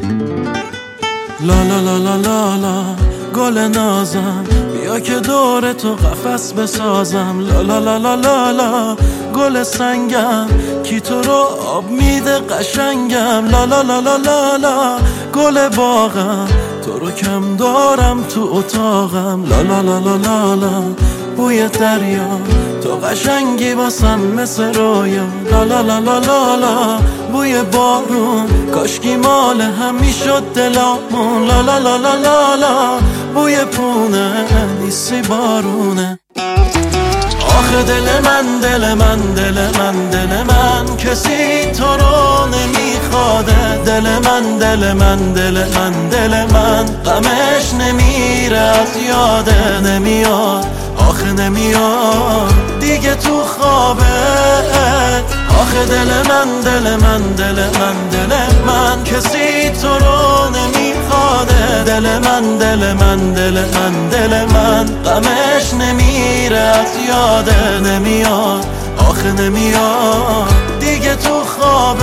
لا لا لا لا لا لا گل نازم، بیا که دور تو قفس بسازم. لا لا لا لا لا لا گل سنگم، کی تو رو آب میده قشنگم. لا لا لا لا لا لا گل باغم، تو رو کم دارم تو اتاقم. لا لا لا لا لا لا بوی دریا، تو قشنگی واسم مثل رویا. لا لا لا لا لا لا بوی بارون، کاشکی مال هم میشد دلامون. لا لا لا لا لا لا بوی پونه، نیستی بارونه. آخه دل من دل من دل من دل من، کسی تو رو نمیخواده. دل من دل من دل من دل من، غمش نمیره از یاده. نمیاد آخه نمیاد دیگه تو خوابه. آخه دل من دل من دل من دل من، کسی تو رو نمیخواده. دل من دل من دل من دل من، غمش نمیره از یاده. نمیاد آخه نمیاد دیگه تو خوابه.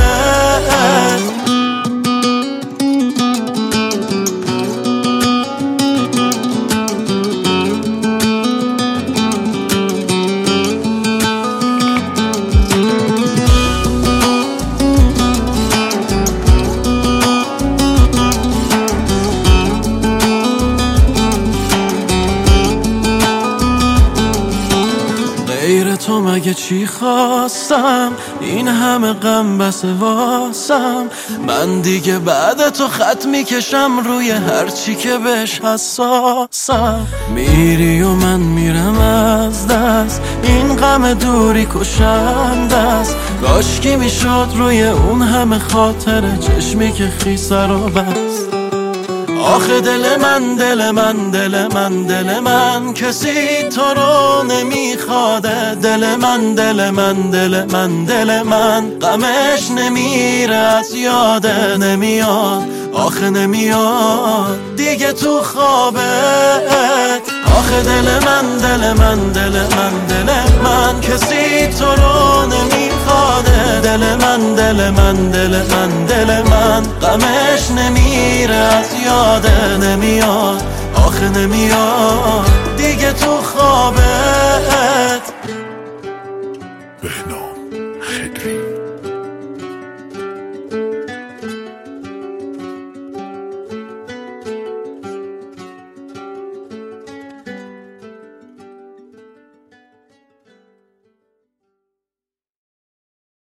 غیر تو مگه چی خواستم، این همه غم بس واسم. من دیگه بعد تو خط میکشم روی هر چی که بهش حساسم. میری و من میرم از دست، این غم دوری کشنده است. کاشکی میشد روی اون همه خاطره چشمی که خیسه رو بست. آخه دل من دل من دل من دل من، کسی تو رو نمیخواده. دل من دل من دل من دل من، غمش نمیره از یاده. نمیاد آخه نمیاد دیگه تو خوابه. آخه دل من دل من دل من دل من، کسی تو رو نمیخواده. دل من دل من دل من دل من، غمش نمیره از یاده. نمیاد آخه نمیاد دیگه تو خوابت. بهنام خدری.